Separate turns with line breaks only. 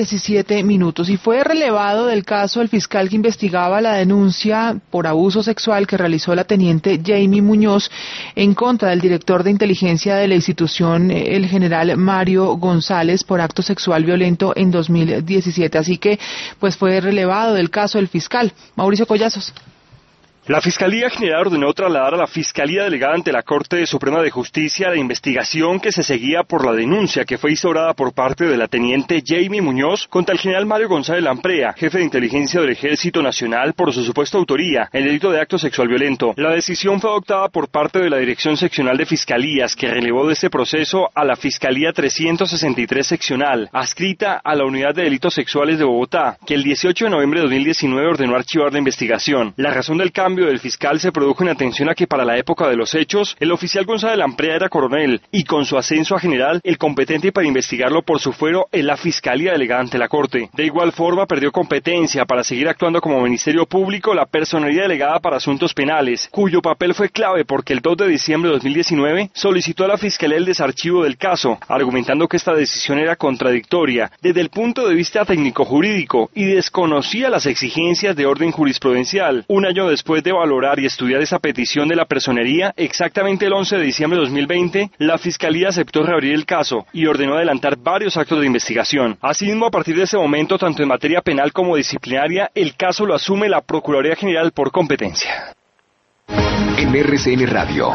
17 minutos y fue relevado del caso el fiscal que investigaba la denuncia por abuso sexual que realizó la teniente Jamie Muñoz en contra del director de inteligencia de la institución, el general Mario González, por acto sexual violento en 2017. Así que, pues fue relevado del caso el fiscal. Mauricio Collazos.
La Fiscalía General ordenó trasladar a la Fiscalía Delegada ante la Corte Suprema de Justicia la investigación que se seguía por la denuncia que fue instaurada por parte de la teniente Jamie Muñoz contra el general Mario González Lamprea, jefe de inteligencia del Ejército Nacional, por su supuesta autoría en el delito de acto sexual violento. La decisión fue adoptada por parte de la Dirección Seccional de Fiscalías, que relevó de este proceso a la Fiscalía 363 Seccional, adscrita a la Unidad de Delitos Sexuales de Bogotá, que el 18 de noviembre de 2019 ordenó archivar la investigación. La razón del cambio del fiscal se produjo en atención a que para la época de los hechos, el oficial González Lamprea era coronel y con su ascenso a general, el competente para investigarlo por su fuero es la Fiscalía Delegada ante la Corte. De igual forma, perdió competencia para seguir actuando como Ministerio Público la Personería Delegada para Asuntos Penales, cuyo papel fue clave porque el 2 de diciembre de 2019 solicitó a la Fiscalía el desarchivo del caso, argumentando que esta decisión era contradictoria desde el punto de vista técnico-jurídico y desconocía las exigencias de orden jurisprudencial. Un año después de valorar y estudiar esa petición de la personería, exactamente el 11 de diciembre de 2020, la Fiscalía aceptó reabrir el caso y ordenó adelantar varios actos de investigación. Asimismo, a partir de ese momento, tanto en materia penal como disciplinaria, el caso lo asume la Procuraduría General por competencia.
En RCN Radio.